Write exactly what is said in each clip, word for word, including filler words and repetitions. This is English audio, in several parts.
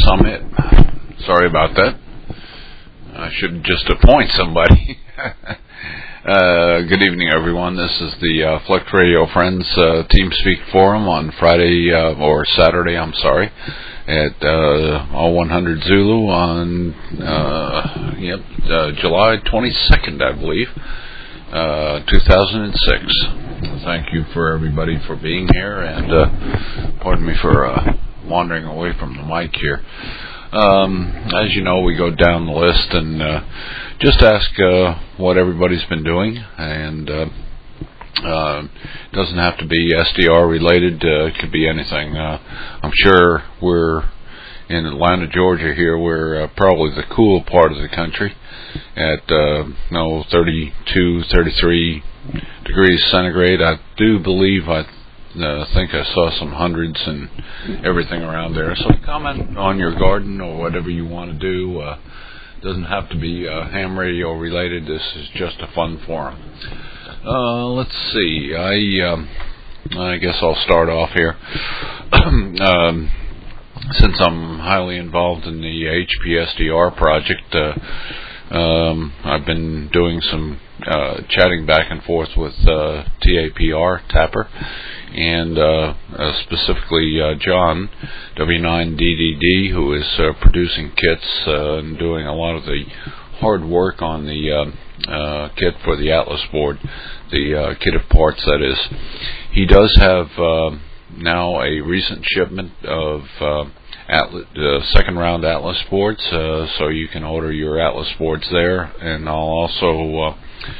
Summit. Sorry about that. I should just appoint somebody. uh, good evening, everyone. This is the uh, Flex Radio Friends uh, TeamSpeak Forum on Friday, uh, or Saturday, I'm sorry, at uh, all one hundred Zulu on uh, yep, uh, July twenty-second, I believe, uh, two thousand six. Thank you for everybody for being here, and uh, pardon me for uh, wandering away from the mic here. Um, as you know, we go down the list and uh, just ask uh, what everybody's been doing, and uh, uh, it doesn't have to be S D R related. Uh, it could be anything. Uh, I'm sure we're in Atlanta, Georgia. Here, we're uh, probably the cool part of the country at uh, no thirty-two, thirty-three degrees centigrade. I do believe I. I uh, think I saw some hundreds and everything around there. So comment on your garden or whatever you want to do. Uh, doesn't have to be uh, ham radio related. This is just a fun forum. Uh, let's see. I um, I guess I'll start off here. um, since I'm highly involved in the H P S D R project, uh, um, I've been doing some uh, chatting back and forth with uh, T A P R, Tapper, and uh, uh, specifically uh, John, W nine D D D, who is uh, producing kits uh, and doing a lot of the hard work on the uh, uh, kit for the Atlas board, the uh, kit of parts, that is. He does have uh, now a recent shipment of uh, Atlas, uh, second round Atlas boards, uh, so you can order your Atlas boards there, and I'll also uh,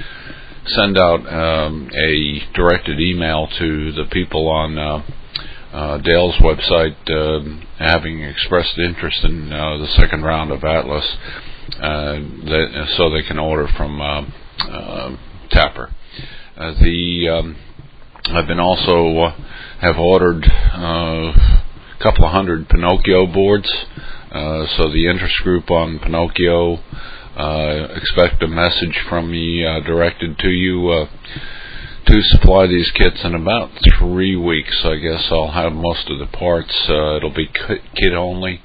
send out um, a directed email to the people on uh, uh, Dale's website uh, having expressed interest in uh, the second round of Atlas, uh, that, so they can order from uh, uh, Tapper. Uh, the um, I've been also uh, have ordered uh, a couple of hundred Pinocchio boards, uh, so the interest group on Pinocchio, Uh, expect a message from me uh, directed to you uh, to supply these kits in about three weeks. I guess I'll have most of the parts. Uh, it'll be kit only.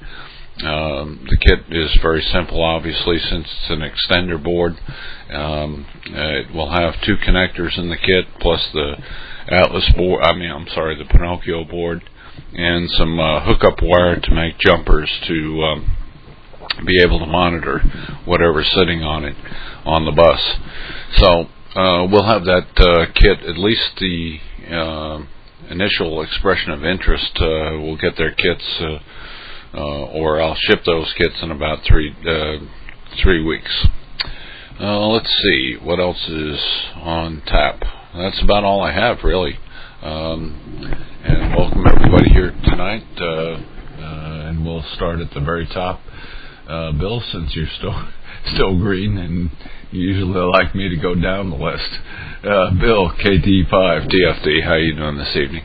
Um, the kit is very simple, obviously, since it's an extender board. Um, it will have two connectors in the kit, plus the Atlas board. I mean, I'm sorry, the Pinocchio board, and some uh, hookup wire to make jumpers to Um, be able to monitor whatever's sitting on it on the bus. So uh, we'll have that uh, kit, at least the uh, initial expression of interest. Uh, we'll get their kits, uh, uh, or I'll ship those kits in about three uh, three weeks. Uh, let's see what else is on tap. That's about all I have, really. Um, and welcome everybody here tonight. Uh, uh, and we'll start at the very top. Uh, Bill, since you're still still green and you usually like me to go down the list. Uh, Bill, K T five, T F D, how you doing this evening?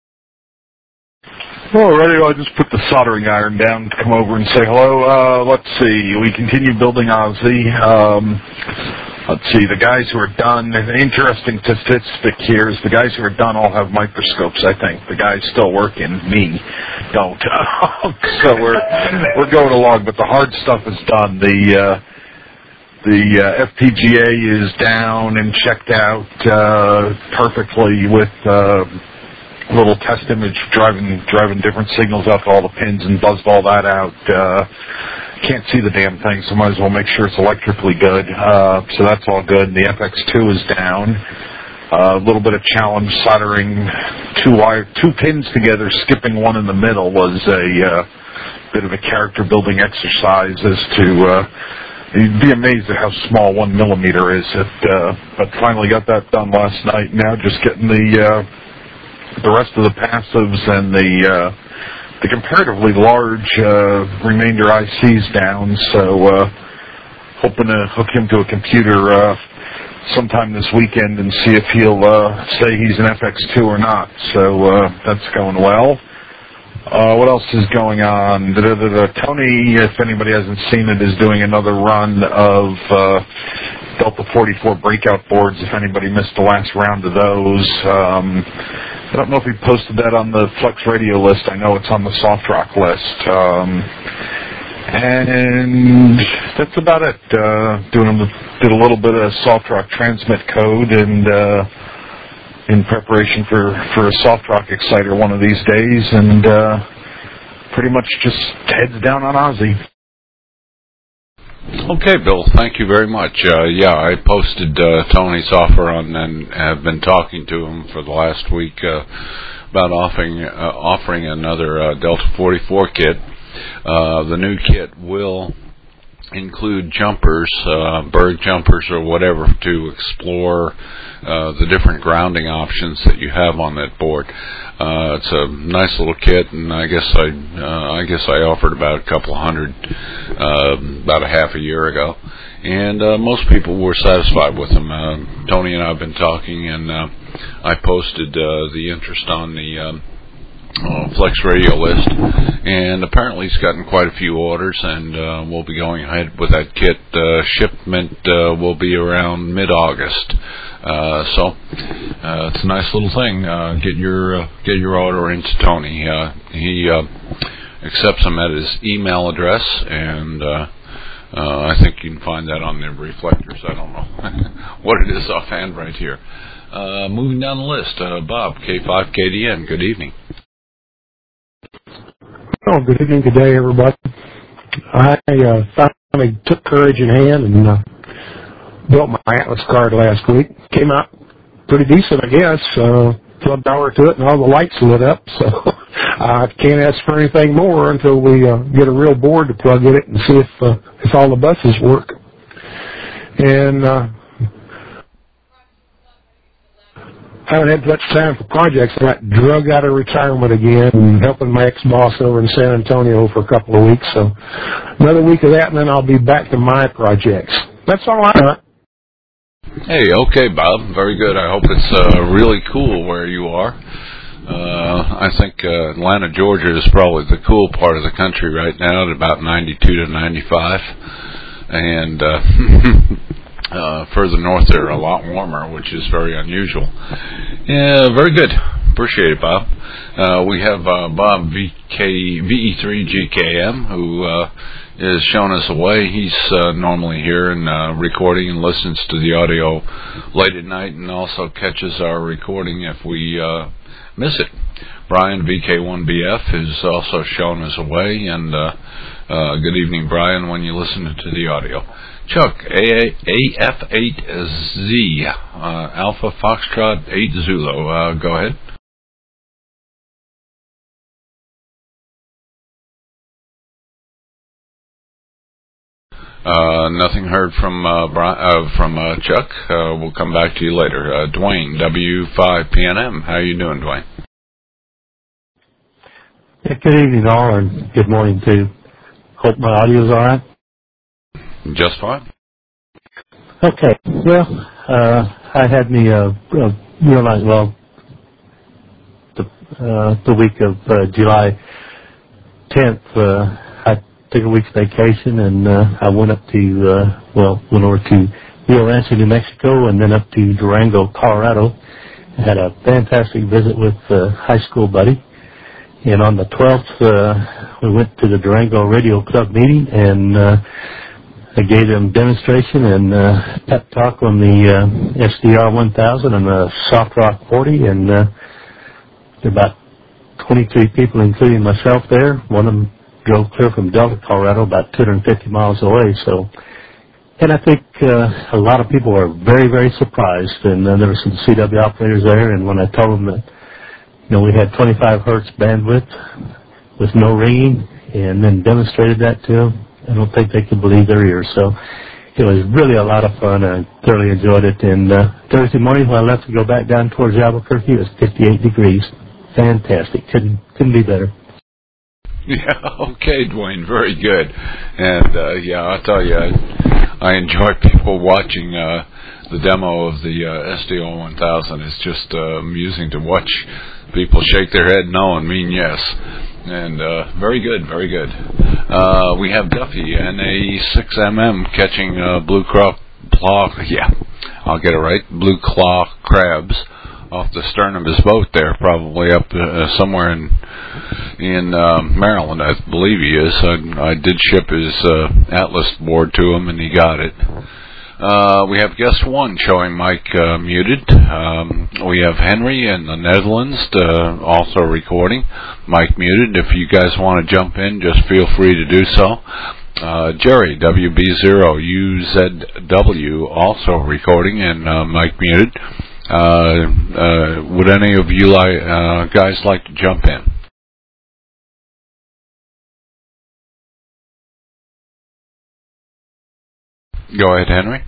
Well, ready. I just put the soldering iron down to come over and say hello. Uh, let's see. We continue building Ozzy. Um, let's see. The guys who are done, an interesting statistic here is the guys who are done all have microscopes, I think. The guys still working, me, don't. So we're we're going along, but the hard stuff is done. The uh, the uh, F P G A is down and checked out uh, perfectly with uh, a little test image driving driving different signals out to all the pins and buzzed all that out. Uh, can't see the damn thing, so might as well make sure it's electrically good. Uh, so that's all good. The F X two is down. Uh, a little bit of challenge soldering two wire, two pins together, skipping one in the middle was a uh, bit of a character building exercise as to, uh, you'd be amazed at how small one millimeter is. It, uh, but finally got that done last night. Now just getting the, uh, the rest of the passives and the, uh, the comparatively large, uh, remainder I Cs down. So, uh, hoping to hook him to a computer, uh, sometime this weekend and see if he'll uh, say he's an F X two or not. So uh, that's going well. Uh, what else is going on? Da, da, da, da. Tony, if anybody hasn't seen it, is doing another run of uh, Delta forty-four breakout boards, if anybody missed the last round of those. Um, I don't know if he posted that on the Flex Radio list. I know it's on the Soft Rock list. Um, And that's about it. Uh, doing a, did a little bit of Softrock transmit code, and uh, in preparation for, for a Softrock exciter one of these days, and uh, pretty much just heads down on Aussie. Okay, Bill, thank you very much. Uh, yeah, I posted uh, Tony's offer on and have been talking to him for the last week uh, about offering uh, offering another uh, Delta forty-four kit. Uh, the new kit will include jumpers, uh, bird jumpers or whatever, to explore uh, the different grounding options that you have on that board. Uh, it's a nice little kit, and I guess I uh, I guess I offered about a couple of hundred uh, about a half a year ago, and uh, most people were satisfied with them. Uh, Tony and I have been talking, and uh, I posted uh, the interest on the um, Uh, Flex Radio list, and apparently he's gotten quite a few orders, and uh, we'll be going ahead with that kit. Uh, shipment uh, will be around mid-August, uh, so uh, it's a nice little thing. Uh, get your uh, get your order into Tony. Uh, he uh, accepts them at his email address, and uh, uh, I think you can find that on the reflectors. I don't know what it is offhand right here. Uh, moving down the list, uh, Bob, K five K D N, good evening. Oh, good evening, good day, everybody. I uh, finally took courage in hand and uh, built my Atlas card last week. Came out pretty decent, I guess. Uh, plugged power to it, and all the lights lit up. So I can't ask for anything more until we uh, get a real board to plug in it and see if uh, if all the buses work. And uh, I haven't had much time for projects. I got drug out of retirement again and helping my ex-boss over in San Antonio for a couple of weeks. So another week of that, and then I'll be back to my projects. That's all I got. Hey, okay, Bob. Very good. I hope it's uh, really cool where you are. Uh, I think uh, Atlanta, Georgia is probably the cool part of the country right now at about ninety-two to ninety-five. And uh Uh, further north, they're a lot warmer, which is very unusual. Yeah, very good. Appreciate it, Bob. Uh, we have uh, Bob V K V E three G K M, who uh, is showing us a way. He's uh, normally here and uh, recording and listens to the audio late at night, and also catches our recording if we uh, miss it. Brian V K one B F is also showing us a way, and uh, uh, good evening, Brian, when you listen to the audio. Chuck, A F eight Z, uh, Alpha Foxtrot eight Zulu. Uh, go ahead. Uh, nothing heard from uh, Brian, uh, from uh, Chuck. Uh, we'll come back to you later. Uh, Dwayne, W five P N M. How you doing, Dwayne? Yeah, good evening, all, and good morning, too. Hope my audio's all right. Just fine. Okay. Well, uh, I had me uh, uh, realize, well, the, uh, the week of uh, July tenth, uh, I took a week's vacation, and uh, I went up to, uh, well, went over to Rio Rancho, New Mexico, and then up to Durango, Colorado. I had a fantastic visit with a high school buddy. And on the twelfth, uh, we went to the Durango Radio Club meeting, and uh, I gave them demonstration and uh, pep talk on the uh, S D R one thousand and the Softrock forty, and uh, there were about twenty-three people, including myself, there. One of them drove clear from Delta, Colorado, about two hundred fifty miles away. So, and I think uh, a lot of people were very, very surprised. And uh, there were some C W operators there, and when I told them that, you know, we had twenty-five hertz bandwidth with no ringing, and then demonstrated that to them, I don't think they could believe their ears. So it was really a lot of fun. I thoroughly enjoyed it. And uh, Thursday morning when I left to go back down towards Albuquerque, it was fifty-eight degrees. Fantastic. Couldn't couldn't be better. Yeah, okay, Dwayne, very good. And, uh, yeah, I'll tell you, I, I enjoy people watching uh, the demo of the uh, S D R one thousand. It's just uh, amusing to watch people shake their head no and mean yes. And uh, very good, very good. Uh, we have Duffy, N A six M M, catching uh, blue claw, claw, yeah, I'll get it right, blue claw crabs off the stern of his boat there, probably up uh, somewhere in in uh, Maryland, I believe he is. I, I did ship his uh, Atlas board to him, and he got it. Uh, we have guest one showing Mike uh, muted. Um, we have Henry in the Netherlands uh, also recording. Mike muted. If you guys want to jump in, just feel free to do so. Uh, Jerry, W B zero U Z W, also recording, and uh, Mike muted. Uh, uh, would any of you li- uh, guys like to jump in? Go ahead, Henry.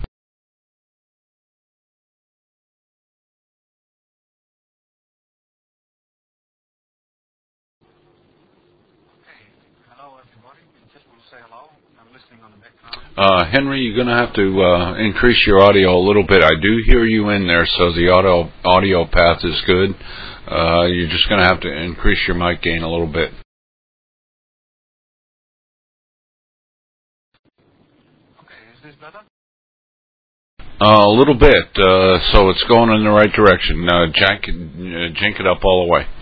Uh, Henry, you're going to have to uh, increase your audio a little bit. I do hear you in there, so the audio audio path is good. Uh, you're just going to have to increase your mic gain a little bit. Okay, is this better? Uh, a little bit, uh, so it's going in the right direction. Uh, jack, uh, jink it up all the way.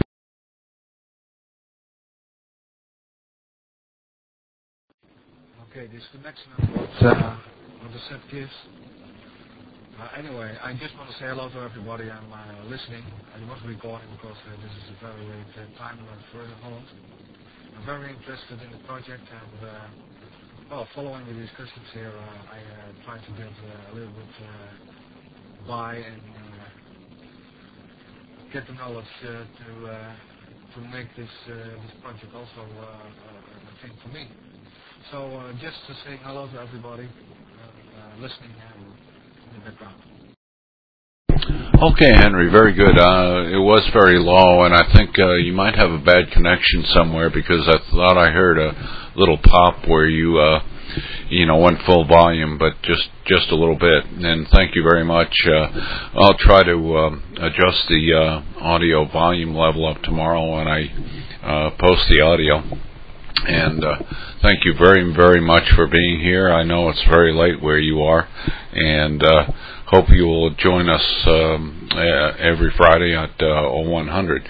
Okay, this connection what, uh, what the set gives. Uh, anyway, I just want to say hello to everybody. I'm uh, listening. I was recording because uh, this is a very late uh, time for Holland. I'm very interested in the project and, uh, well, following the discussions here, uh, I uh, try to get uh, a little bit uh, by and uh, get the knowledge uh, to uh, to make this uh, this project also uh, a thing for me. So uh, just to say hello to everybody uh, uh, listening uh, in the background. Okay, Henry, very good. Uh, it was very low, and I think uh, you might have a bad connection somewhere because I thought I heard a little pop where you, uh, you know, went full volume, but just just a little bit. And thank you very much. Uh, I'll try to um, adjust the uh, audio volume level up tomorrow when I uh, post the audio. And uh, thank you very, very much for being here. I know it's very late where you are, and uh, hope you will join us um, uh, every Friday at uh, oh one hundred.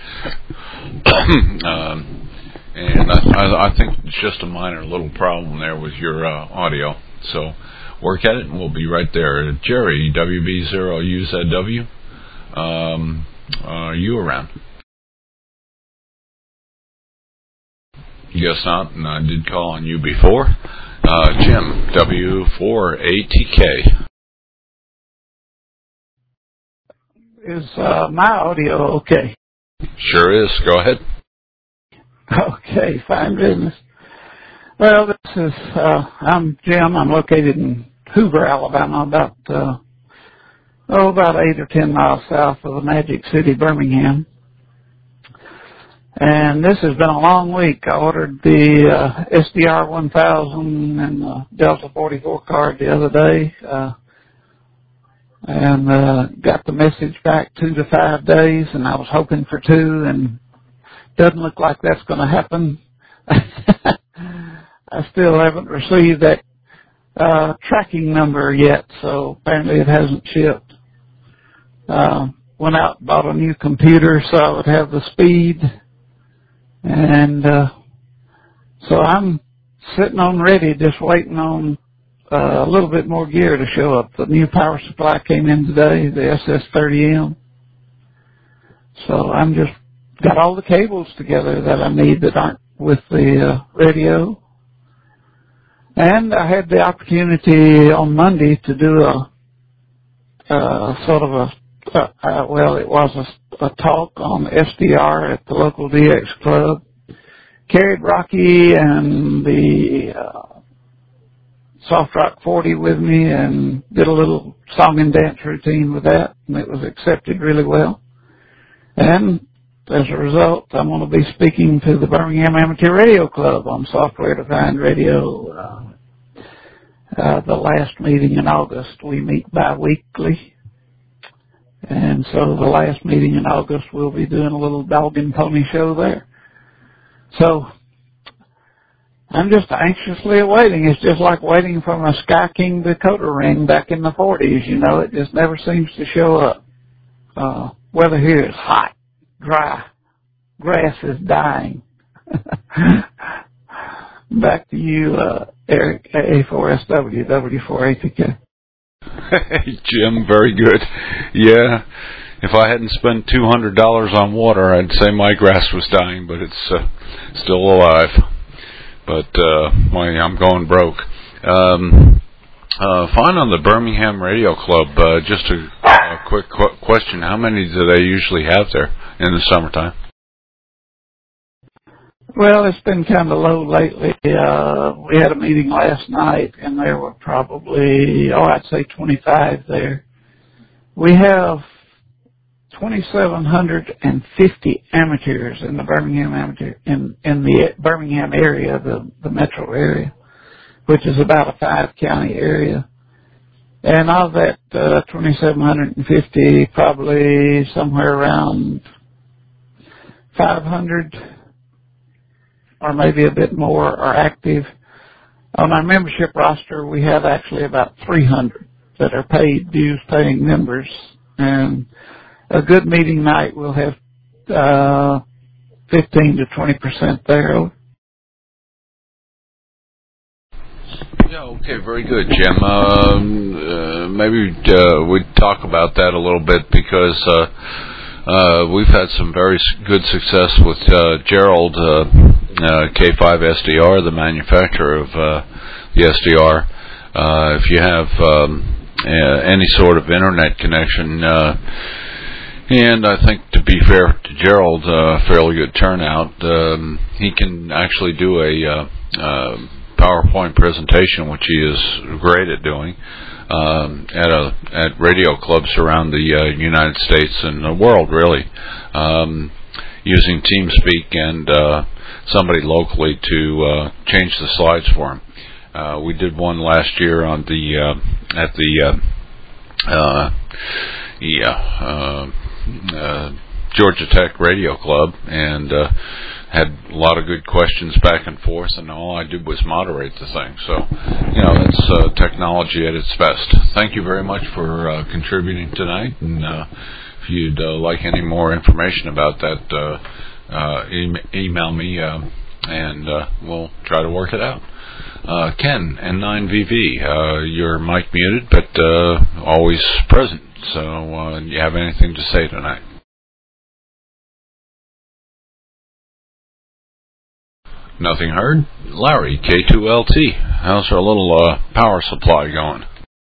um, and I, I think it's just a minor little problem there with your uh, audio. So work at it, and we'll be right there. Jerry, W B zero U Z W, um, are you around? Guess not, and I did call on you before. Uh, Jim, W four A T K. Is uh, my audio okay? Sure is. Go ahead. Okay, fine business. Well, this is, uh, I'm Jim. I'm located in Hoover, Alabama, about, uh, oh, about eight or ten miles south of the Magic City, Birmingham. And this has been a long week. I ordered the uh, S D R one thousand and the Delta forty-four card the other day, uh, and uh, got the message back two to five days, and I was hoping for two, and doesn't look like that's going to happen. I still haven't received that uh, tracking number yet, so apparently it hasn't shipped. Uh, went out and bought a new computer so I would have the speed. And uh, so I'm sitting on ready, just waiting on uh, a little bit more gear to show up. The new power supply came in today, the S S thirty M. So I'm just got all the cables together that I need that aren't with the uh, radio. And I had the opportunity on Monday to do a uh, sort of a Uh, uh, well, it was a, a talk on S D R at the local D X club. Carried Rocky and the uh, Soft Rock forty with me and did a little song and dance routine with that, and it was accepted really well. And as a result, I'm going to be speaking to the Birmingham Amateur Radio Club on software-defined radio. Uh, uh, the last meeting in August, we meet bi-weekly. And so the last meeting in August, we'll be doing a little dog and pony show there. So I'm just anxiously awaiting. It's just like waiting from a Sky King decoder ring back in the forties. You know, it just never seems to show up. Uh, weather here is hot, dry, grass is dying. Back to you, uh, Eric, A four S W, W four A T K. Hey, Jim, very good. Yeah, if I hadn't spent two hundred dollars on water, I'd say my grass was dying, but it's uh, still alive. But uh, my, I'm going broke. Um, uh, fine on the Birmingham Radio Club. Uh, just a, a quick qu- question. How many do they usually have there in the summertime? Well, it's been kind of low lately. Uh, we had a meeting last night, and there were probably, oh, I'd say twenty-five there. We have twenty-seven hundred fifty amateurs in the Birmingham amateur in in the Birmingham area, the the metro area, which is about a five county area. And of that uh, twenty-seven hundred fifty, probably somewhere around five hundred or maybe a bit more are active. On our membership roster, we have actually about three hundred that are paid dues paying members. And a good meeting night, we'll have uh, fifteen to twenty percent there. Yeah, okay, very good, Jim. Um, uh, maybe uh, we'd talk about that a little bit because uh, uh, we've had some very good success with uh, Gerald, uh, uh, K five S D R, the manufacturer of uh, the S D R. Uh, if you have um, uh, any sort of internet connection, uh, and I think, to be fair to Gerald, uh, fairly good turnout, um, he can actually do a uh, uh, PowerPoint presentation, which he is great at doing, um, at a at radio clubs around the uh, United States and the world, really, um, using TeamSpeak and uh, somebody locally to uh, change the slides for him. Uh, we did one last year on the uh, at the uh, uh, yeah uh, uh, Georgia Tech Radio Club, and uh, had a lot of good questions back and forth, and all I did was moderate the thing. So, you know, that's uh, technology at its best. Thank you very much for uh, contributing tonight, and uh, if you'd uh, like any more information about that, uh, uh, e- email me, uh, and uh, we'll try to work it out. Uh, Ken, N nine V V, uh, your mic muted, but uh, always present. So, uh, do you have anything to say tonight? Nothing heard. Larry, K two L T. How's our little uh, power supply going?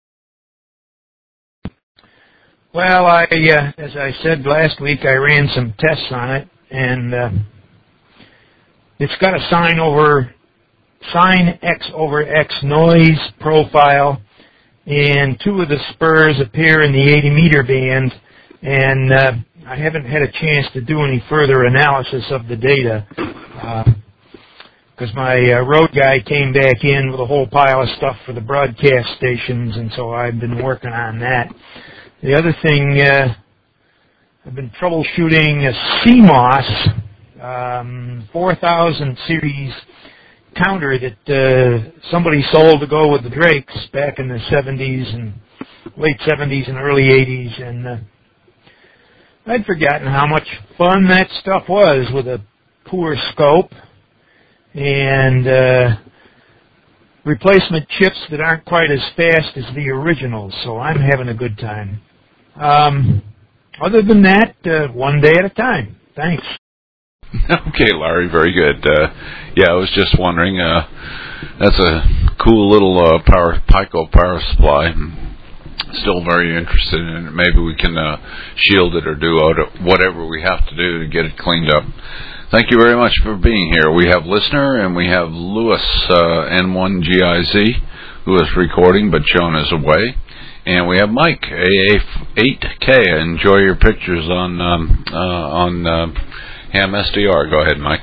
Well, I, uh, as I said last week, I ran some tests on it, and uh, it's got a sine over sine X over X noise profile, and two of the spurs appear in the eighty meter band, and uh, I haven't had a chance to do any further analysis of the data. Uh, because my uh, road guy came back in with a whole pile of stuff for the broadcast stations, and so I've been working on that. The other thing, uh, I've been troubleshooting a C M O S um, four thousand series counter that uh, somebody sold to go with the Drakes back in the seventies and late seventies and early eighties, and uh, I'd forgotten how much fun that stuff was with a poor scope and uh, replacement chips that aren't quite as fast as the originals, so I'm having a good time. Um, other than that, uh, one day at a time. Thanks. Okay, Larry, very good. Uh, yeah, I was just wondering, uh, that's a cool little uh, power Pico power supply. I'm still very interested in it. Maybe we can uh, shield it or do whatever we have to do to get it cleaned up. Thank you very much for being here. We have listener, and we have Lewis, uh, N one G I Z, who is recording but Joan is away. And we have Mike, A A eight K. Enjoy your pictures on um, uh, on uh, Ham S D R. Go ahead, Mike.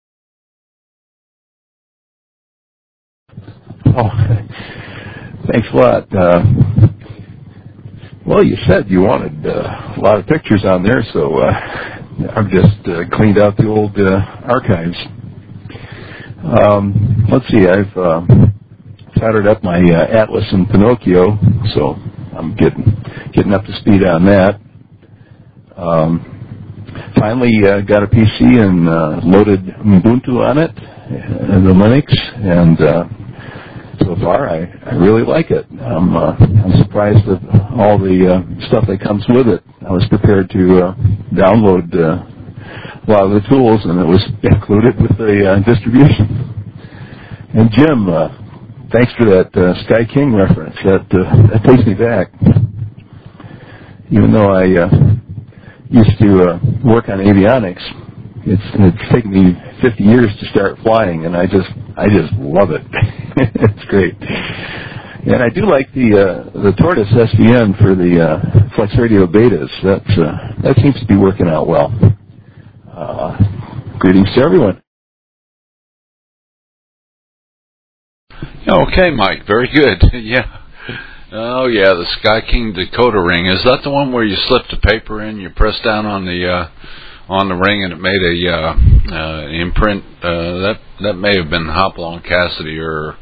Oh, thanks a lot. Uh, well, you said you wanted uh, a lot of pictures on there, so uh, I've just uh, cleaned out the old uh, archives. Um, let's see, I've uh, soldered up my uh, Atlas and Pinocchio, so I'm getting getting up to speed on that. Um, finally uh, got a P C and uh, loaded Ubuntu on it, uh, the Linux, and uh, so far I, I really like it. I'm, uh, I'm surprised at all the uh, stuff that comes with it. I was prepared to uh, download uh, a lot of the tools, and it was included with the uh, distribution. And Jim, uh, thanks for that uh, Sky King reference. That uh, that takes me back. Even though I uh, used to uh, work on avionics, it's it's taken me fifty years to start flying, and I just I just love it. It's great. And I do like the uh, the Tortoise S V N for the uh, Flex Radio betas. That's uh, that seems to be working out well. Uh, greetings to everyone. Okay, Mike. Very good. Yeah. Oh, yeah. The Sky King decoder ring. Is that the one where you slipped the paper in, you press down on the uh, on the ring, and it made a uh, uh, imprint? Uh, that that may have been Hopalong Cassidy, or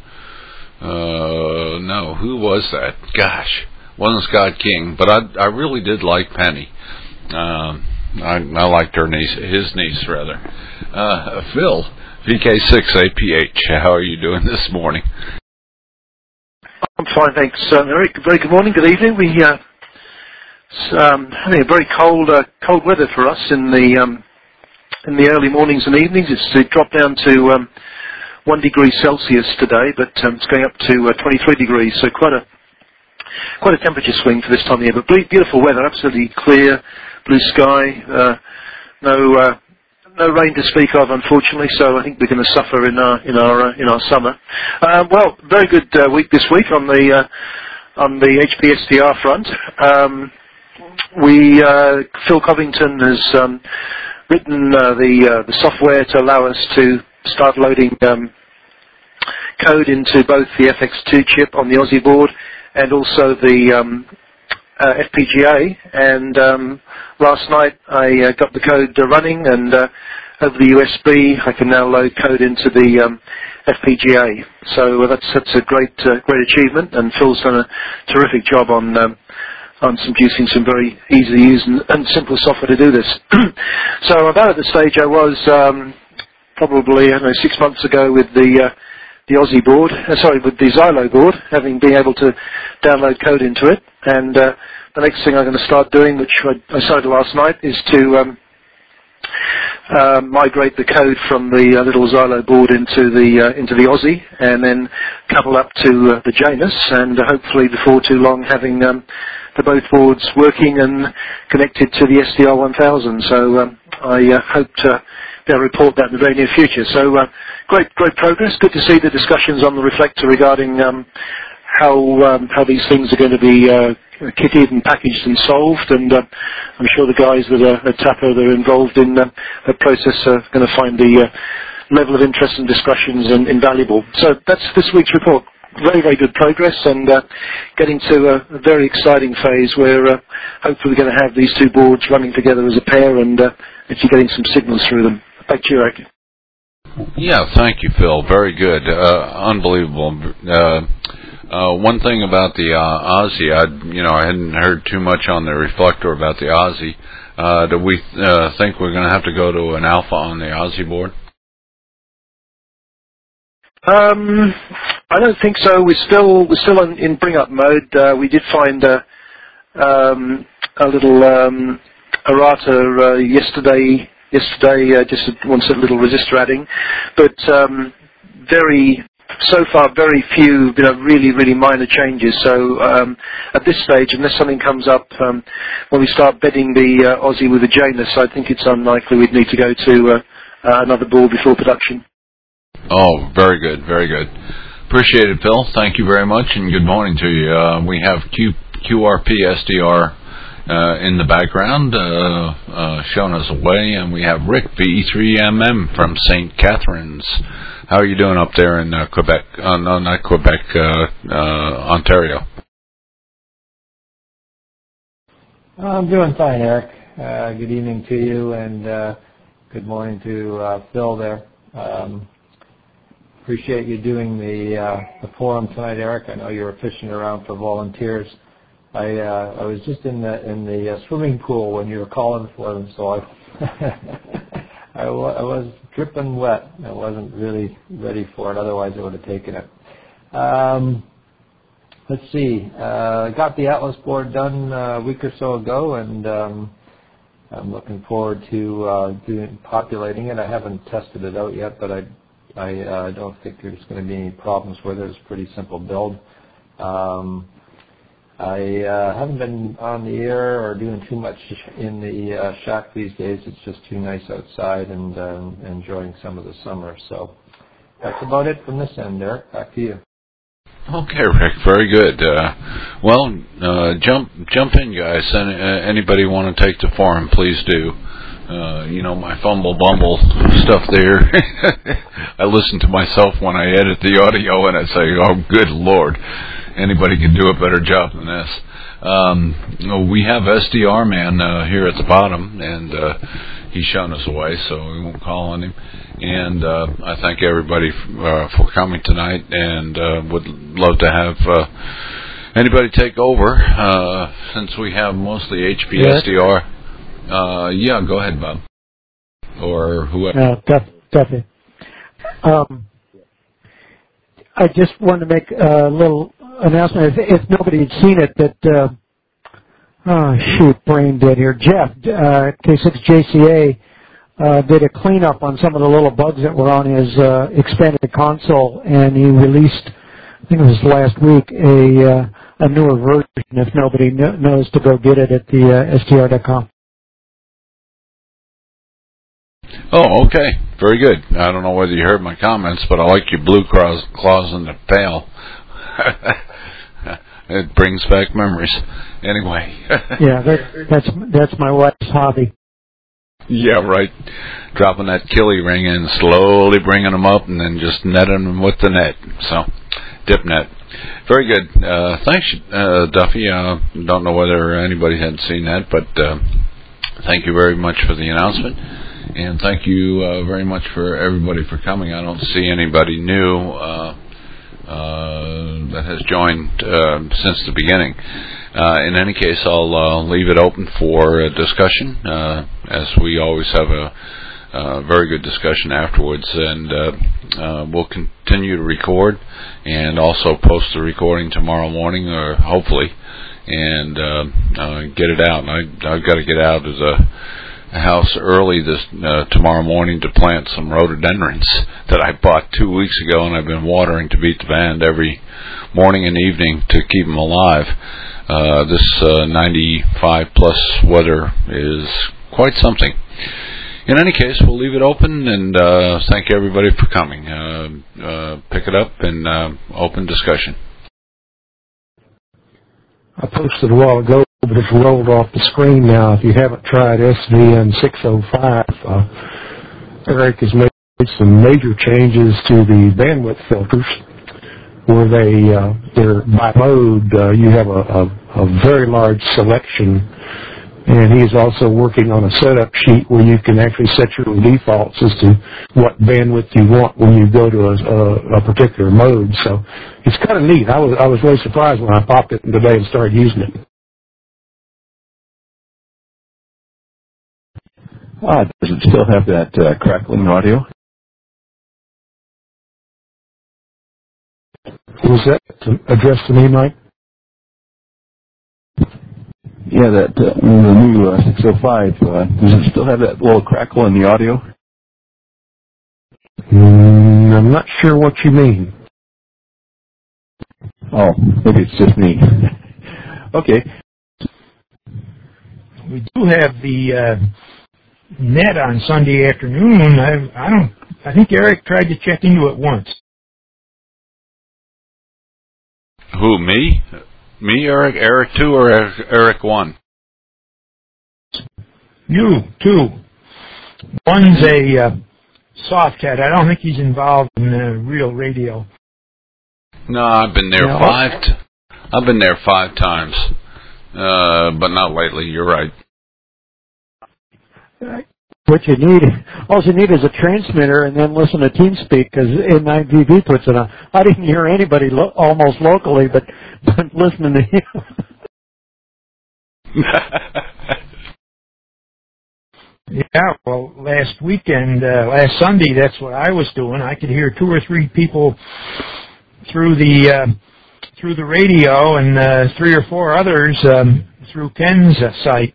uh, no, who was that? Gosh, wasn't Sky King, but I I really did like Penny. Um, I, I liked her niece, his niece rather. Uh, Phil, V K six A P H, how are you doing this morning? I'm fine, thanks, uh, Eric. Very good morning, good evening. We uh, um, having a very cold, uh, cold weather for us in the um, in the early mornings and evenings. It's it dropped down to um, one degree Celsius today, but um, it's going up to uh, twenty-three degrees. So quite a quite a temperature swing for this time of year. But beautiful weather, absolutely clear, blue sky. Uh, no. Uh, No rain to speak of, unfortunately. So I think we're going to suffer in our in our uh, in our summer. Uh, well, very good uh, week this week on the uh, on the H P S D R front. Um, we uh, Phil Covington has um, written uh, the uh, the software to allow us to start loading um, code into both the F X two chip on the Aussie board and also the um, Uh, F P G A, and um, last night I uh, got the code uh, running, and uh, over the U S B I can now load code into the um, F P G A. So uh, that's that's a great uh, great achievement, and Phil's done a terrific job on um, on some producing some very easy to use and, and simple software to do this. So about at the stage I was um, probably I don't know six months ago with the uh, the Aussie board, uh, sorry, with the Xylo board, having been able to download code into it. And uh, the next thing I'm going to start doing, which I, I started last night, is to um, uh, migrate the code from the uh, little Xylo board into the uh, into the Aussie, and then couple up to uh, the Janus, and uh, hopefully before too long having um, the both boards working and connected to the S D R one thousand. So um, I uh, hope to be able to report that in the very near future. So uh, great, great progress. Good to see the discussions on the reflector regarding um, how um, how these things are going to be uh, kitted and packaged and solved, and uh, I'm sure the guys that are at Tapper that are involved in uh, that process are going to find the uh, level of interest and discussions in, invaluable. So that's this week's report. Very, very good progress, and uh, getting to a, a very exciting phase where uh, hopefully we're going to have these two boards running together as a pair, and uh, actually getting some signals through them. Back to you, Eric. Yeah, thank you, Phil. Very good. Uh, unbelievable. Uh, Uh, one thing about the uh, Aussie, I you know I hadn't heard too much on the reflector about the Aussie. Uh, do we uh, think we're going to have to go to an alpha on the Aussie board? Um, I don't think so. We're still we're still in, in bring up mode. Uh, we did find a, um, a little um, errata uh, yesterday. Yesterday, uh, just wants a little resistor adding, but um, very. So far, very few, you know, really, really minor changes. So um, at this stage, unless something comes up um, when we start bedding the uh, Aussie with the Janus, I think it's unlikely we'd need to go to uh, uh, another board before production. Oh, very good, very good. Appreciate it, Phil. Thank you very much, and good morning to you. Uh, we have Q, QRP S D R uh, in the background uh, uh, showing us a way, and we have Rick, V three M M from Saint Catharines. How are you doing up there in uh, Quebec? Uh, no, not Quebec, uh, uh, Ontario. I'm doing fine, Eric. Uh, good evening to you, and uh, good morning to uh, Phil there. Um, appreciate you doing the, uh, the forum tonight, Eric. I know you were fishing around for volunteers I uh, I was just in the in the uh, swimming pool when you were calling for them, so I I, w- I was dripping wet. I wasn't really ready for it. Otherwise, I would have taken it. Um, let's see. Uh, got the Atlas board done a week or so ago, and um, I'm looking forward to uh, doing populating it. I haven't tested it out yet, but I I uh, don't think there's going to be any problems with it. It's a pretty simple build. Um, I uh, haven't been on the air or doing too much in the uh, shack these days. It's just too nice outside and uh, enjoying some of the summer. So that's about it from this end, Eric. Back to you. Okay, Rick. Very good. Uh, well, uh, jump jump in, guys. Any, uh, anybody want to take the forum, please do. Uh, you know, my fumble bumble stuff there. I listen to myself when I edit the audio, and I say, oh, good Lord. Anybody can do a better job than this. Um, we have S D R man uh, here at the bottom, and uh, he's shown us away, so we won't call on him. And uh, I thank everybody f- uh, for coming tonight, and uh, would love to have uh, anybody take over uh, since we have mostly H P S D R. Uh, yeah, go ahead, Bob, or whoever. Uh, definitely. Um, I just wanted to make a little announcement. If, if nobody had seen it, that uh, oh shoot, brain dead here. Jeff, uh, K six J C A, uh, did a cleanup on some of the little bugs that were on his uh, expanded console, and he released, I think it was last week, a uh, a newer version. If nobody kn- knows, to go get it at the uh, S T R dot com. Oh, okay. Very good. I don't know whether you heard my comments, but I like your blue claws, claws in the pail. It brings back memories. Anyway. Yeah, that, that's that's my wife's hobby. Yeah, right. Dropping that killie ring in, slowly bringing them up, and then just netting them with the net. So, dip net. Very good. Uh, thanks, uh, Duffy. I uh, don't know whether anybody had seen that, but uh, thank you very much for the announcement. And thank you uh, very much for everybody for coming. I don't see anybody new uh, uh, that has joined uh, since the beginning. Uh, in any case, I'll uh, leave it open for a discussion, uh, as we always have a, a very good discussion afterwards. And uh, uh, we'll continue to record and also post the recording tomorrow morning, or hopefully, and uh, uh, get it out. I, I've got to get out of the house early this uh, tomorrow morning to plant some rhododendrons that I bought two weeks ago, and I've been watering to beat the band every morning and evening to keep them alive. Uh, this uh, ninety-five plus weather is quite something. In any case, we'll leave it open, and uh, thank everybody for coming. Uh, uh, pick it up and uh, open discussion. I posted a while ago, but it's rolled off the screen now. If you haven't tried S V N six oh five, uh, Eric has made some major changes to the bandwidth filters, where they, uh, they're by mode. Uh, you have a, a, a very large selection, and he's also working on a setup sheet where you can actually set your defaults as to what bandwidth you want when you go to a, a, a particular mode. So it's kind of neat. I was I was really surprised when I popped it in today and started using it. Ah, does it still have that uh, crackling audio? Was that addressed to me, Mike? Yeah, that uh, the new uh, six oh five, uh, does it still have that little crackle in the audio? Mm, I'm not sure what you mean. Oh, maybe it's just me. Okay. We do have the uh, net on Sunday afternoon. I, I don't. I think Eric tried to check into it once. Who, me? Me, Eric? Eric two or Eric, Eric one? You, two. One's a uh, soft head. I don't think he's involved in uh, real radio. No, I've been there no. five. T- I've been there five times, uh, but not lately. You're right. What you need, all you need is a transmitter, and then listen to TeamSpeak, because N nine V B puts it on. I didn't hear anybody lo- almost locally, but, but listening to him. Yeah, well, last weekend, uh, last Sunday, that's what I was doing. I could hear two or three people through the uh, through the radio, and uh, three or four others um, through Ken's uh, site.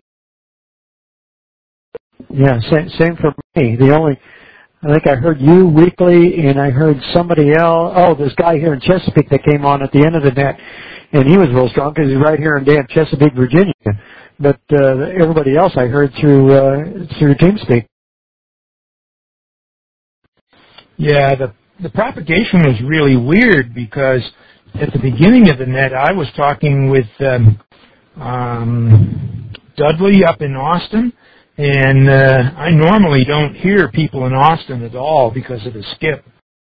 Yeah, same, same for me. The only, I think I heard you weekly, and I heard somebody else. Oh, this guy here in Chesapeake that came on at the end of the net, and he was real strong because he's right here in damn Chesapeake, Virginia. But uh, everybody else I heard through uh, through TeamSpeak. Yeah, the the propagation was really weird because at the beginning of the net, I was talking with um, um, Dudley up in Austin, and uh, I normally don't hear people in Austin at all because of the skip.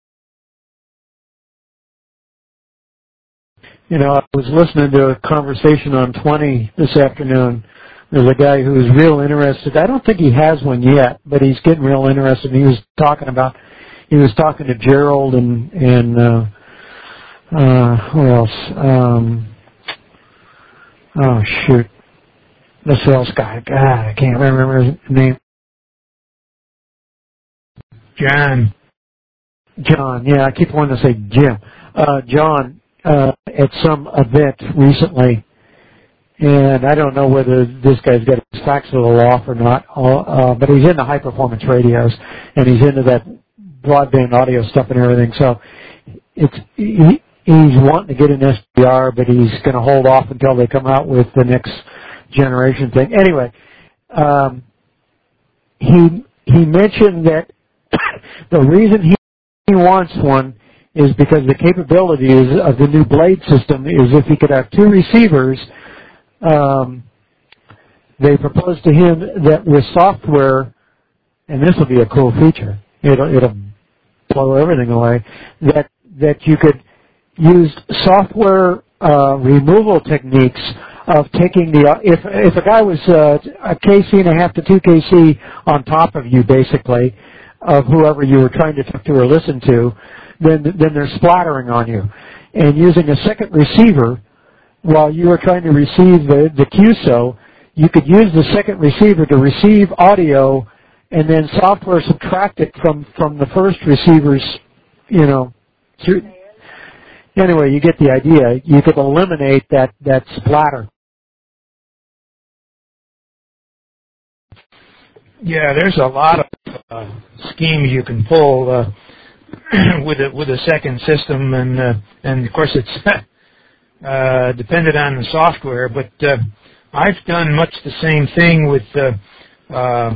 You know, I was listening to a conversation on twenty this afternoon. There's a guy who's real interested. I don't think he has one yet, but he's getting real interested. He was talking about, he was talking to Gerald and, and uh, uh, who else? Um, oh, shoot. The sales guy. God, I can't remember his name. John. John, yeah, I keep wanting to say Jim. Uh, John. Uh, at some event recently, and I don't know whether this guy's got his facts a little off or not, uh, but he's into high performance radios, and he's into that broadband audio stuff and everything. So it's he, he's wanting to get an S D R, but he's going to hold off until they come out with the next generation thing. Anyway, um, he he mentioned that the reason he, he wants one is because the capabilities of the new Blade system is if he could have two receivers, um, they proposed to him that with software, and this will be a cool feature, it'll, it'll blow everything away, that, that you could use software uh, removal techniques of taking the, if, if a guy was uh, a K C and a half to two K C on top of you, basically, of whoever you were trying to talk to or listen to, then then they're splattering on you. And using a second receiver, while you were trying to receive the, the Q S O, you could use the second receiver to receive audio, and then software subtract it from, from the first receiver's, you know. Anyway, you get the idea. You could eliminate that, that splatter. Yeah, there's a lot of uh, schemes you can pull uh, with a with a second system, and uh, and of course it's uh, dependent on the software. But uh, I've done much the same thing with uh, uh,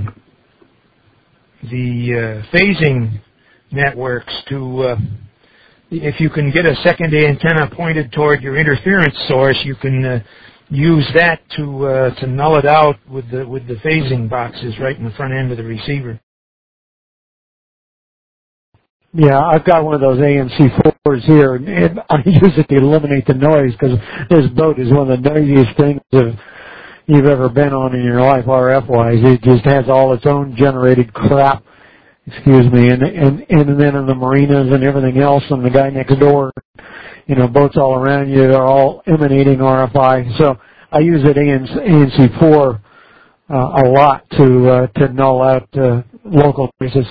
the uh, phasing networks. To uh, if you can get a second antenna pointed toward your interference source, you can uh, use that to uh, to null it out with the with the phasing boxes right in the front end of the receiver. Yeah, I've got one of those A M C fours here, and I use it to eliminate the noise because this boat is one of the noisiest things that you've ever been on in your life, R F-wise. It just has all its own generated crap, excuse me, and and and then in the marinas and everything else, and the guy next door, you know, boats all around you, they're all emanating R F I. So I use it A M C four uh, a lot to uh, to null out uh, local noises.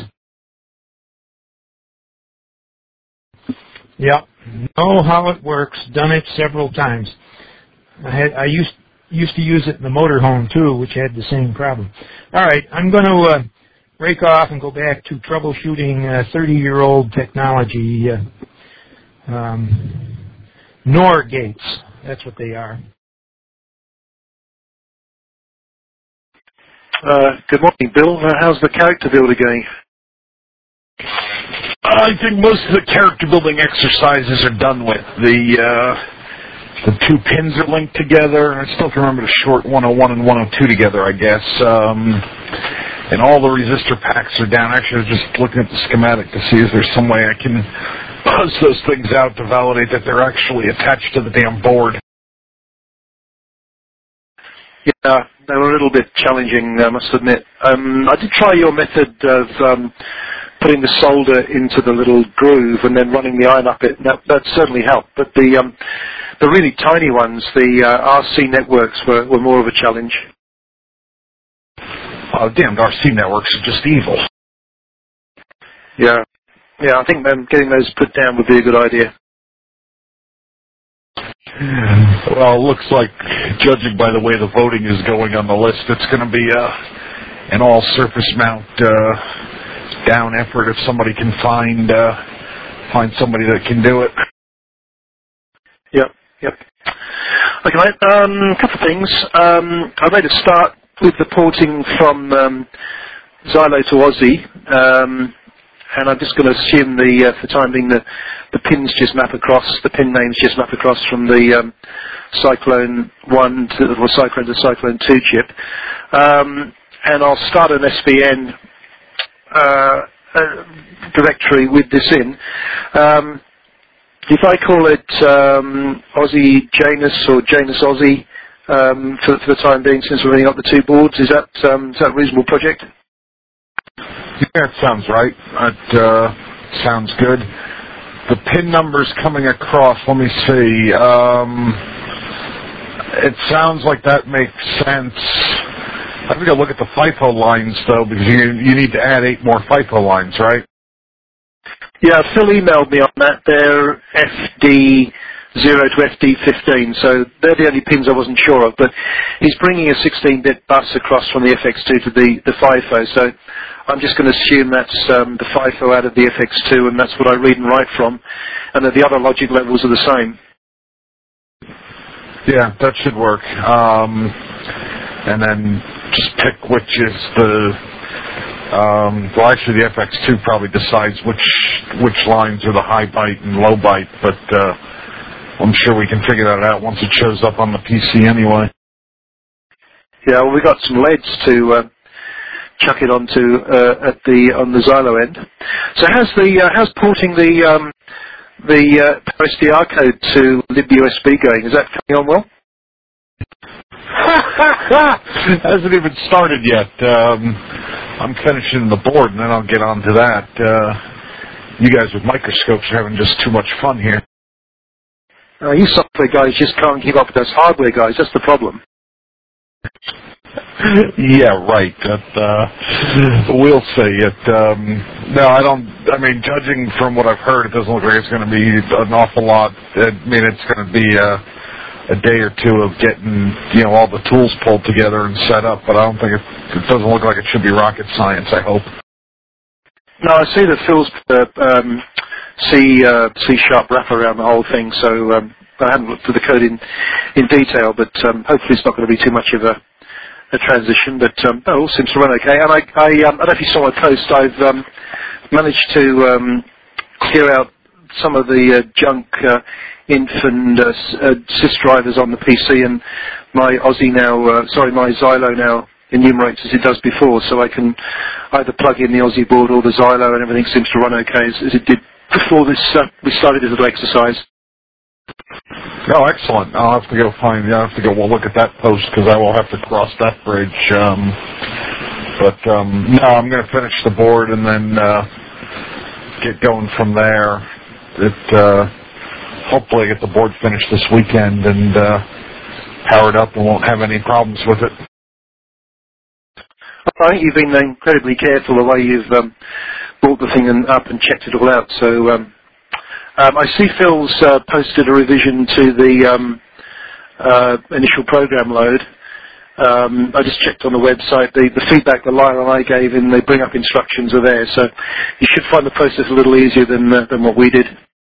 Yep, know how it works. Done it several times. I had I used used to use it in the motorhome too, which had the same problem. All right, I'm going to uh, break off and go back to troubleshooting thirty-year-old technology. Uh, um, NOR gates. That's what they are. Uh, good morning, Bill. Uh, how's the character builder going? I think most of the character building exercises are done with. The uh, the two pins are linked together. I still can remember the short one oh one and one oh two together, I guess. Um, and all the resistor packs are down. Actually, I was just looking at the schematic to see if there's some way I can buzz those things out to validate that they're actually attached to the damn board. Yeah, they were a little bit challenging, I must admit. Um, I did try your method of um, putting the solder into the little groove and then running the iron up it. That, that certainly helped. But the um, the really tiny ones, the uh, R C networks, were, were more of a challenge. Oh, damned R C networks are just evil. Yeah, yeah. I think um, getting those put down would be a good idea. Well, it looks like, judging by the way the voting is going on the list, it's going to be uh, an all-surface mount uh, down effort if somebody can find uh, find somebody that can do it. Yep, yep. Okay, mate, um, a couple of things. Um, I made a start with the porting from um, Xylo to Aussie, um, and I'm just going to assume the, uh, for the time being, the, the pins just map across, the pin names just map across from the um, Cyclone one to, or Cyclone to Cyclone two chip. Um, and I'll start an S V N uh, uh, directory with this in. Um, if I call it um, Aussie Janus or Janus Aussie um, for, for the time being, since we're running up the two boards, is that um, is that a reasonable project? Yeah, it sounds right. It uh, sounds good. The pin numbers coming across, let me see. Um, it sounds like that makes sense. I think I'll look at the FIFO lines, though, because you, you need to add eight more FIFO lines, right? Yeah, Phil emailed me on that. They're F D zero to F D fifteen, so they're the only pins I wasn't sure of. But he's bringing a sixteen bit bus across from the F X two to the, the FIFO, so I'm just going to assume that's um, the FIFO out of the F X two, and that's what I read and write from, and that the other logic levels are the same. Yeah, that should work. Um, and then just pick which is the... Um, well, actually, the F X two probably decides which which lines are the high byte and low byte, but uh, I'm sure we can figure that out once it shows up on the P C anyway. Yeah, well, we got some L E Ds to uh, chuck it onto uh, at the on the Xylo end. So how's the uh, how's porting the um, the uh, S D R code to libUSB going? Is that coming on well? Hasn't even started yet. Um, I'm finishing the board, and then I'll get on to that. Uh, you guys with microscopes are having just too much fun here. Uh, you software guys just can't keep up with those hardware guys. That's the problem. Yeah, right. That, uh, we'll see. It. Um, no, I don't. I mean, judging from what I've heard, it doesn't look like it's going to be an awful lot. I mean, it's going to be a, a day or two of getting, you know, all the tools pulled together and set up. But I don't think it. It doesn't look like it should be rocket science. I hope. No, I see that Phil's uh, um, C uh, C sharp wrap around the whole thing. So um, I haven't looked at the code in in detail, but um, hopefully it's not going to be too much of a a transition, but um, oh, all seems to run okay. And I, I, um, I don't know if you saw my post. I've um, managed to um, clear out some of the uh, junk uh, inf and uh, uh, sys drivers on the P C, and my Aussie now, uh, sorry, my Xylo now enumerates as it does before, so I can either plug in the Aussie board or the Xylo, and everything seems to run okay as, as it did before this. Uh, we started this little exercise. Oh, excellent. I'll have to go find, I'll have to go well, look at that post, because I will have to cross that bridge. Um, but, um, no, I'm going to finish the board and then uh, get going from there. It, uh, hopefully get the board finished this weekend and uh, powered up and won't have any problems with it. I think you've been incredibly careful the way you've um, brought the thing up and checked it all out, so... Um, Um, I see Phil's uh, posted a revision to the um, uh, initial program load. Um, I just checked on the website. The, the feedback that Lyle and I gave in the bring up instructions are there, so you should find the process a little easier than uh, than what we did.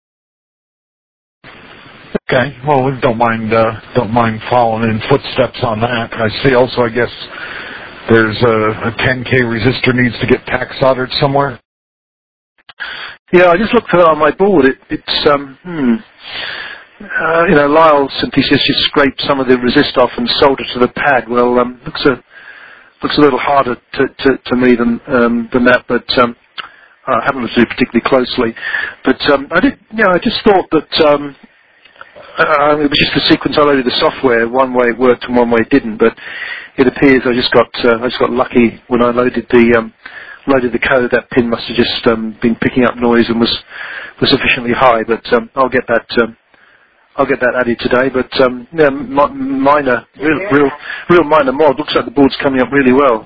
Okay. Well, we don't mind uh, don't mind following in footsteps on that. I see. Also, I guess there's a, a ten K resistor needs to get tack soldered somewhere. Yeah, I just looked at it on my board. It, it's, um, hmm. Uh, you know, Lyle simply says just scrape some of the resist off and solder to the pad. Well, um, looks a looks a little harder to, to, to me than um, than that, but um, I haven't looked at it particularly closely. But um, I did, you know, I just thought that um, uh, it was just the sequence I loaded the software. One way it worked and one way it didn't. But it appears I just got uh, I just got lucky when I loaded the. Um, loaded the code, that pin must have just um, been picking up noise and was was sufficiently high, but um, I'll get that um, I'll get that added today. But um, yeah, mi- minor, real, real, real minor mod. Looks like the board's coming up really well.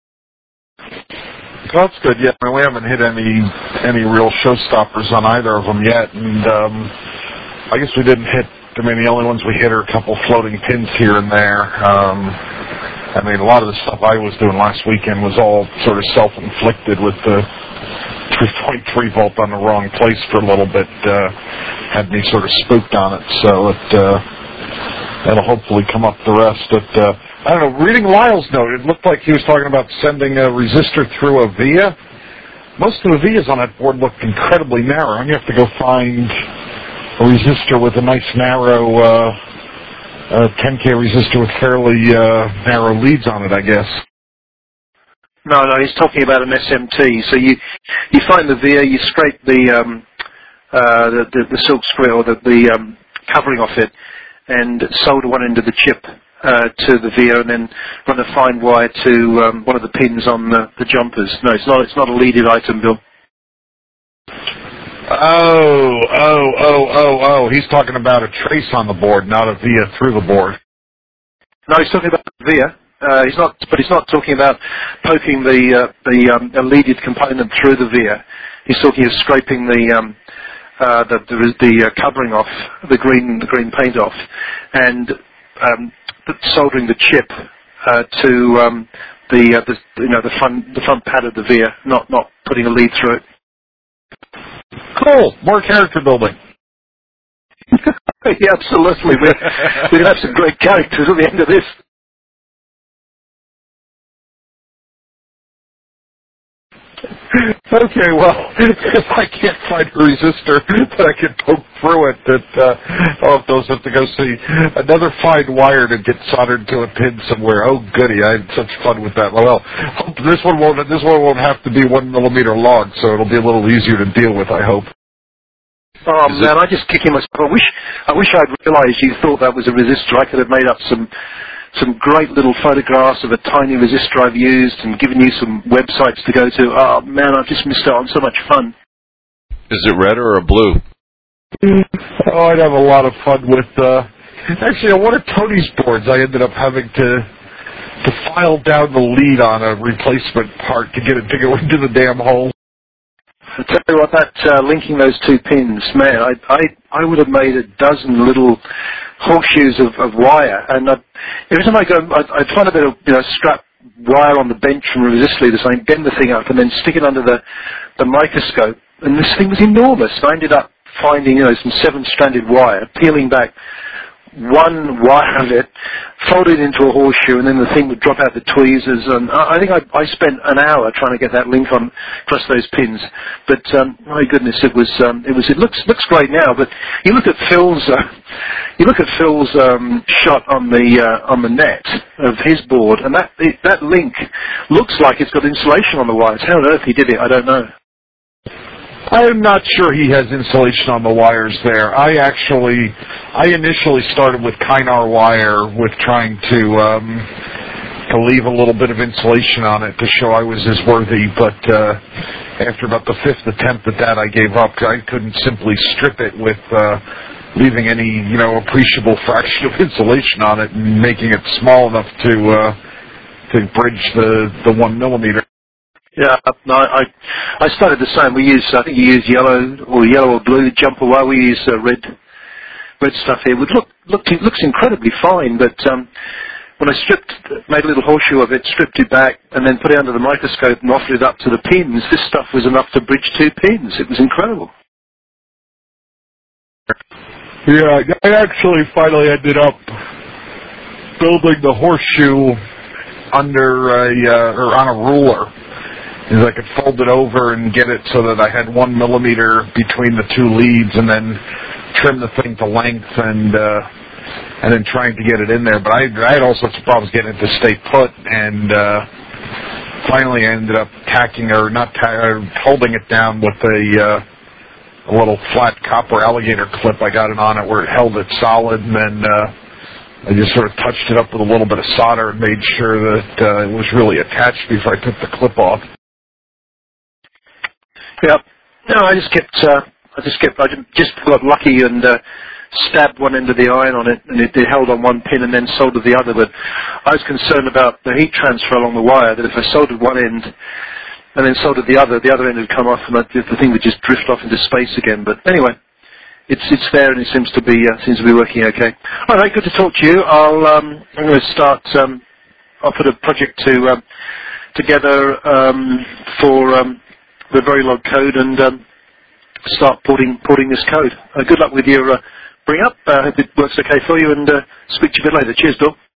Well, that's good. Yeah, I mean, we haven't hit any any real showstoppers on either of them yet, and um, I guess we didn't hit. I mean, the only ones we hit are a couple floating pins here and there. Um, I mean, a lot of the stuff I was doing last weekend was all sort of self-inflicted with the three point three volt on the wrong place for a little bit. Uh, had me sort of spooked on it, so it, uh, that'll hopefully come up the rest. But uh, I don't know, reading Lyle's note, it looked like he was talking about sending a resistor through a via. Most of the vias on that board look incredibly narrow, and you have to go find a resistor with a nice narrow uh, uh, ten K resistor with fairly uh, narrow leads on it, I guess. No, no, he's talking about an S M T. So you you find the via, you scrape the um, uh, the, the, the silk screw or the, the um, covering off it, and solder one end of the chip uh, to the via, and then run a fine wire to um, one of the pins on the, the jumpers. No, it's not. It's not a leaded item, Bill. Oh, oh, oh, oh, oh! He's talking about a trace on the board, not a via through the board. No, he's talking about the via. Uh, he's not, but he's not talking about poking the uh, the um, a leaded component through the via. He's talking of scraping the um, uh, the the, the uh, covering off, the green the green paint off, and um, soldering the chip uh, to um, the, uh, the you know the front the front pad of the via, not not putting a lead through it. Cool, more character building. Yeah, absolutely. We're we're gonna have some great characters at the end of this. Okay, well, if I can't find a resistor that I can poke through it, that uh, I'll have those have to go see another fine wire to get soldered to a pin somewhere. Oh, goody! I had such fun with that. Well, this one won't. This one won't have to be one millimeter long, so it'll be a little easier to deal with, I hope. Oh man, I just kicking myself. I wish, I wish I'd realised you thought that was a resistor. I could have made up some. Some great little photographs of a tiny resistor I've used and given you some websites to go to. Oh, man, I've just missed out on so much fun. Is it red or a blue? Oh, I'd have a lot of fun with... Uh, actually, on one of Tony's boards, I ended up having to to file down the lead on a replacement part to get it to go into the damn hole. I'll tell you what, that uh, linking those two pins, man, I, I, I would have made a dozen little horseshoes of, of wire, and I'd, every time I go, I'd, I'd find a bit of, you know, strap wire on the bench from a resistor leader, so I bend the thing up and then stick it under the, the microscope, and this thing was enormous. I ended up finding, you know, some seven-stranded wire, peeling back one wire of it, fold it into a horseshoe, and then the thing would drop out the tweezers. And I, I think I, I spent an hour trying to get that link on across those pins. But um, my goodness, it was um, it was it looks looks great now. But you look at Phil's uh, you look at Phil's um, shot on the uh, on the net of his board, and that it, that link looks like it's got insulation on the wires. How on earth he did it, I don't know. I'm not sure he has insulation on the wires there. I actually, I initially started with Kynar wire with trying to um, to leave a little bit of insulation on it to show I was as worthy, but uh, after about the fifth attempt at that, I gave up. I couldn't simply strip it with uh, leaving any, you know, appreciable fraction of insulation on it and making it small enough to uh, to bridge the, the one millimeter. Yeah, no, I I started the same. We use, I think you use yellow or yellow or blue jumper wire. We use uh, red red stuff here. It look, look, it looks incredibly fine, but um, when I stripped, made a little horseshoe of it, stripped it back, and then put it under the microscope and offered it up to the pins, this stuff was enough to bridge two pins. It was incredible. Yeah, I actually finally ended up building the horseshoe under a, uh, or on a ruler. Is I could fold it over and get it so that I had one millimeter between the two leads, and then trim the thing to length, and uh, and then trying to get it in there. But I, I had all sorts of problems getting it to stay put, and uh, finally I ended up tacking or not ta- or holding it down with a uh, a little flat copper alligator clip. I got it on it where it held it solid, and then uh, I just sort of touched it up with a little bit of solder and made sure that uh, it was really attached before I took the clip off. Yeah, no, I just kept, uh, I just kept, I just got lucky and uh, stabbed one end of the iron on it, and it, it held on one pin and then soldered the other. But I was concerned about the heat transfer along the wire, that if I soldered one end and then soldered the other, the other end would come off and the thing would just drift off into space again. But anyway, it's it's there and it seems to be uh, seems to be working okay. All right, good to talk to you. I'll um, I'm going to start. Um, I'll put a project to um, together um, for um, the Verilog code and um, start porting porting this code. Uh, good luck with your uh, bring up. I uh, hope it works okay for you, and uh, speak to you a bit later. Cheers, Bill.